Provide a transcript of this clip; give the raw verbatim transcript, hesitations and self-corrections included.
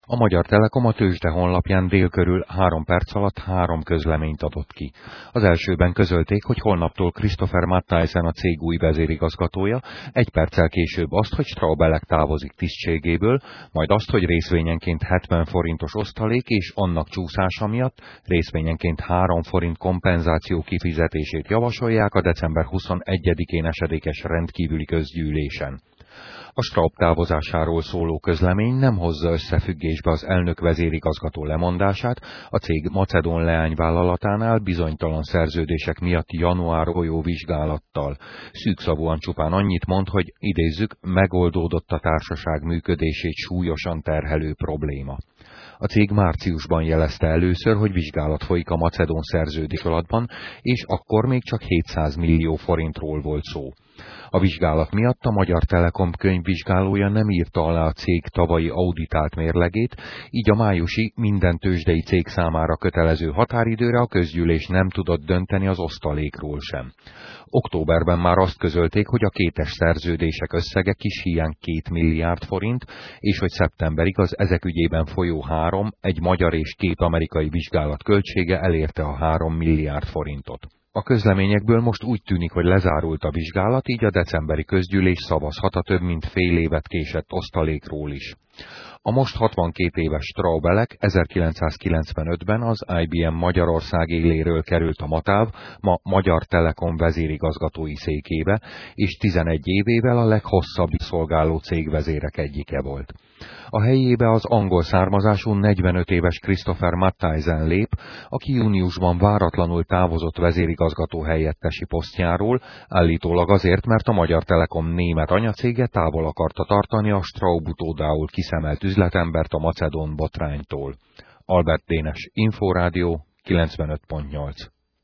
A Magyar Telekom a tőzsde honlapján dél körül három perc alatt három közleményt adott ki. Az elsőben közölték, hogy holnaptól Christopher Matthijssen a cég új vezérigazgatója, egy perccel később azt, hogy Straubelek távozik tisztségéből, majd azt, hogy részvényenként hetven forintos osztalék és annak csúszása miatt részvényenként három forint kompenzáció kifizetését javasolják a december huszonegyedikén esedékes rendkívüli közgyűlésen. A Straub távozásáról szóló közlemény nem hozza összefüggésbe az elnök vezérigazgató lemondását, a cég macedón leányvállalatánál bizonytalan szerződések miatt január folyó vizsgálattal. Szűkszavúan csupán annyit mond, hogy idézzük, megoldódott a társaság működését súlyosan terhelő probléma. A cég márciusban jelezte először, hogy vizsgálat folyik a macedón szerződés alatban, és akkor még csak hétszáz millió forintról volt szó. A vizsgálat miatt a Magyar Telekom könyvvizsgálója nem írta alá a cég tavalyi auditált mérlegét, így a májusi minden tőzsdei cég számára kötelező határidőre a közgyűlés nem tudott dönteni az osztalékról sem. Októberben már azt közölték, hogy a kétes szerződések összege kis hiány két milliárd forint, és hogy szeptemberig az ezek ügyében folyó három, egy magyar és két amerikai vizsgálat költsége elérte a három milliárd forintot. A közleményekből most úgy tűnik, hogy lezárult a vizsgálat, így a decemberi közgyűlés szavazhat a több mint fél évet késett osztalékról is. A most hatvankét éves Straubelek ezerkilencszázkilencvenötben az I B M Magyarország éléről került a Matáv, ma Magyar Telekom vezérigazgatói székébe, és tizenegy évével a leghosszabb szolgáló cégvezérek egyike volt. A helyébe az angol származású negyvenöt éves Christopher Matthijssen lép, aki júniusban váratlanul távozott vezérigazgató helyettesi posztjáról, állítólag azért, mert a Magyar Telekom német anyacége távol akarta tartani a Straub utódául kiszemelt üzletembert a macedón botránytól. Albert Dénes, Inforádió, kilencvenöt pont nyolc.